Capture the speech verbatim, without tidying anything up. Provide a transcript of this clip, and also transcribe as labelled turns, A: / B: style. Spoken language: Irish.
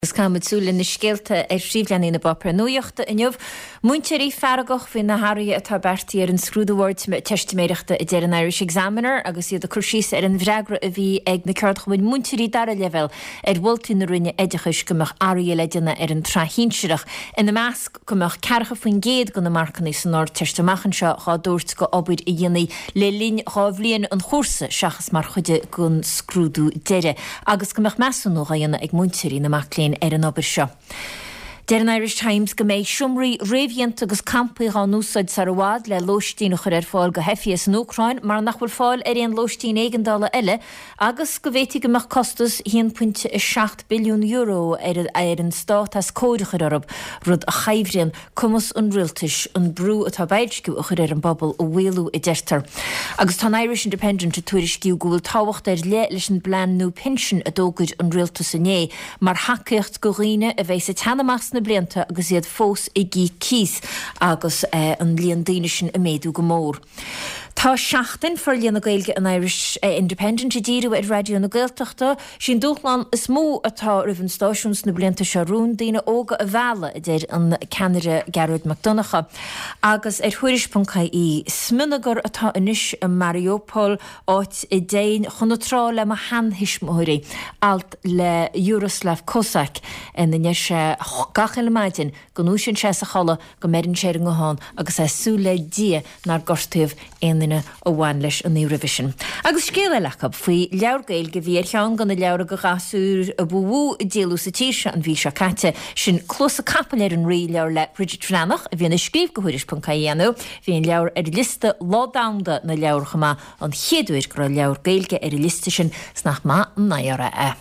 A: Gus camid súla na scéalta ar sríomhleanana na bopra nuochta inniuh muintearí fearagach hí na Harry atá bertí ar an scrúdahort testiméireachta i deireadh an Irish Examiner agus iad a chuirsís ar an bhreagra a bhí ag na ceart chuin muintearí dara level ar bhultaí na rinne éidechais gomach áraí leideanna ar an trahínseirech in na measc gomach cearcha faoin géad go na marcanna san áir testamachchan seo chá dúirt go obair i dhéanaí le lín chá bhliain an chósa seachas mar chuide gon scrúdú deire agus gomach measú nó dhéanana ag muintearí na macléin ar an obair seo. Der an Irish Times go méid siomraí réimhíonta agus campaí á núsáid Sarawad le lóistín chur ar fáil go hefias an Ucrain mar nach bhfuil fáil ar éon lóistín éigeandála eile agus go bhhéití goach costas one point seven billiún euro ar ar an stát as cóidechar arab rud a chaimhríonn cumas an rialtais an brú atá baidsciú a chur ar an bobbal ó bhfuilú i deirtar. Agus tá Irish Independent a tuairisciú go bhfuil táhacht ar le leis an blean nó pension a dógad an rialtas inné mar hacaíocht go riine a bheith sa teanamachs na blianta agus iad fós i gí cís agus eh, an líon daoine sin a méadú go mór. Tá seachtain for líon na Gaeilge an Irish eh, Independent i ddíú ar radio na Gaeltachta sin dúchlan is mó atá rih an stáisiúns na blianta searún daoine óga a bhela i dtéir an Ceanada Gerard McDonagha agus ar thuiris.caí smunagar atá inis a Mariupol áit i déin chunatrá le ma hanhismóirí alt le Jaroslav Kosak in na neise gachil maidin go nú sin sé a chola go merin sé an goháin agus é súla dia nar gortuh éanana ó bhain leis an Eurovision. Agus scéile lechab faoi leabhar Gaeilge bhí ar teann gan na leabhar go gasúr a bhú i déalú sa tíise an bhí se caite sin clósa capal ar an rí leabhar le Bridget Franach a bhíonna scríb go thuiris.caí anú bhí an leabhar ar lista ládamda na leabhar chumá an chéadúir go leabhar Gaeilge ar lista sin snach má an naire é.